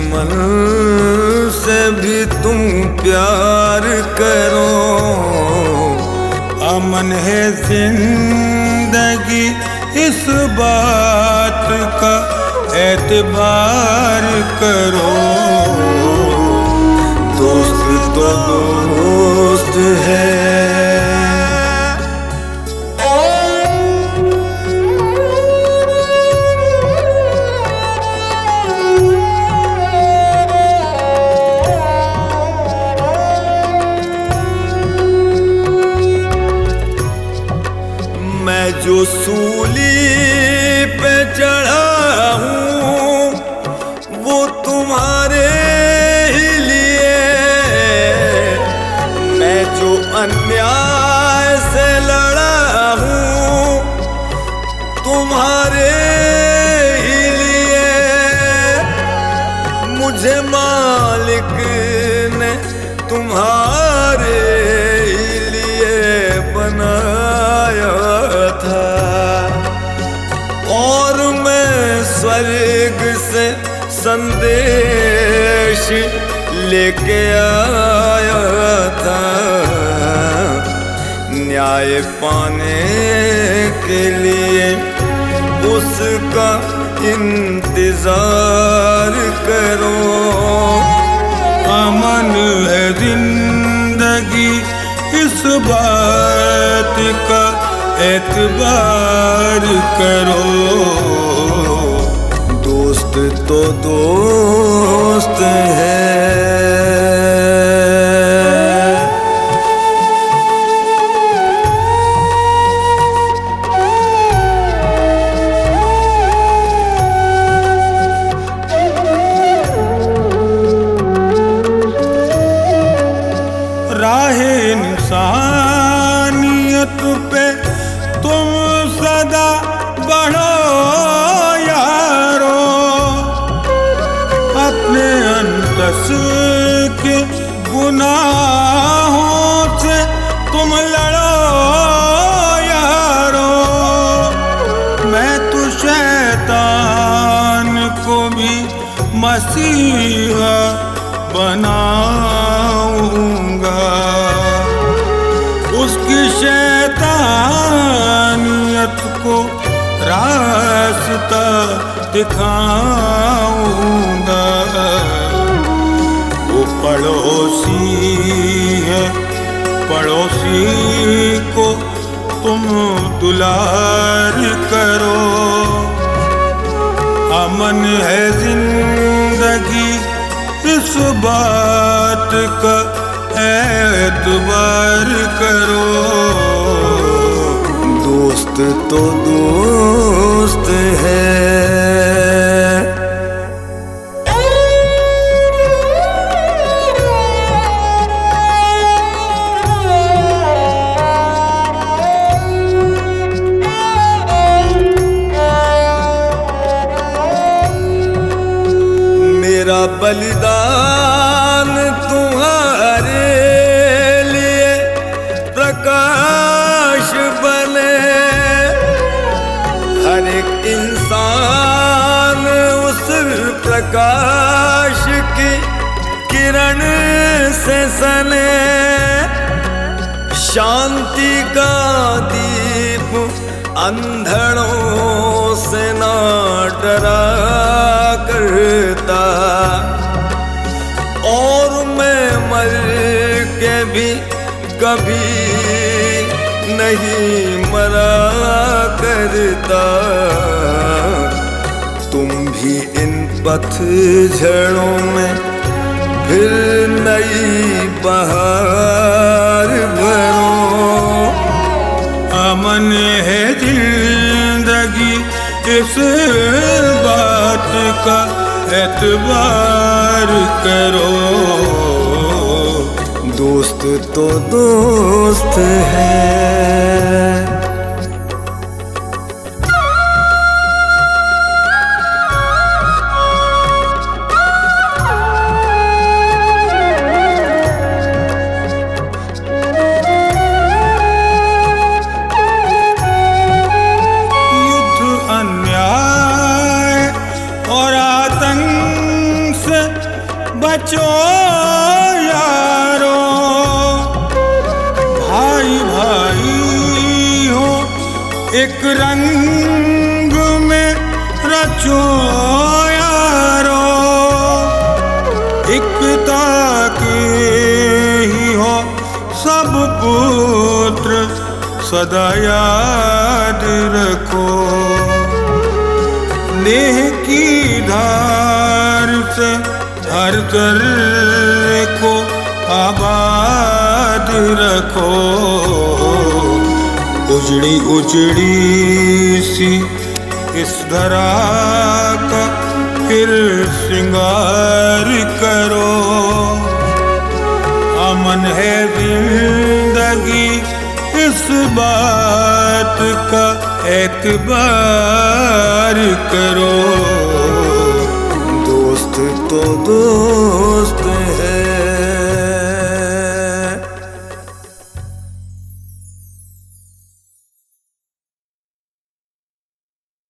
दुश्मन से भी तुम प्यार करो। अमन है जिंदगी इस बात का एतबार करो। दोस्त तो दोस्त है। मैं जो सूली पे चढ़ा हूँ वो तुम्हारे ही लिए। मैं जो अन्याय से लड़ा हूँ तुम्हारे ही लिए। मुझे मालिक ने तुम्हारे ही लिए बनाया था और मैं स्वर्ग से संदेश लेके आया था। न्याय पाने के लिए उसका इंतजार करो। अमन है जिंदगी इस बात का एतबार करो। दोस्त तो दोस्त है। राहे इंसानियत पे तुम सदा बढ़ो यारो। अपने अंतस के गुनाहों से तुम लड़ो यारो। मैं तो शैतान को भी मसीहा बनाऊंगा। उसकी शैतानियत को रास्ता दिखाऊंगा। वो पड़ोसी है, पड़ोसी को तुम दुलार करो। अमन है जिंदगी इस बात का एतबार करो। दोस्त तो दोस्त है। मेरा बलिदान तुम्हारे लिए प्रकाश बने। हर एक इंसान उस प्रकाश की किरण से सने। शांति का दीप अंधड़ों से ना डरा करता। और मैं मर के भी कभी नहीं मरा करता। तुम भी इन पतझड़ों में फिर नई बहार भरो। अमन है जिंदगी इस बात का एतबार करो। दोस्त तो दोस्त है। युद्ध अन्याय और आतंक से एक रंग में रचो यारो, एक पिता के ही हो सब पुत्र, सदा याद रखो। नेह की धार से हर जर्रे को आबाद रखो। उजड़ी उजड़ी सी इस धरा का फिर श्रृंगार करो। अमन है जिंदगी इस बात का एतबार करो। दोस्त तो दो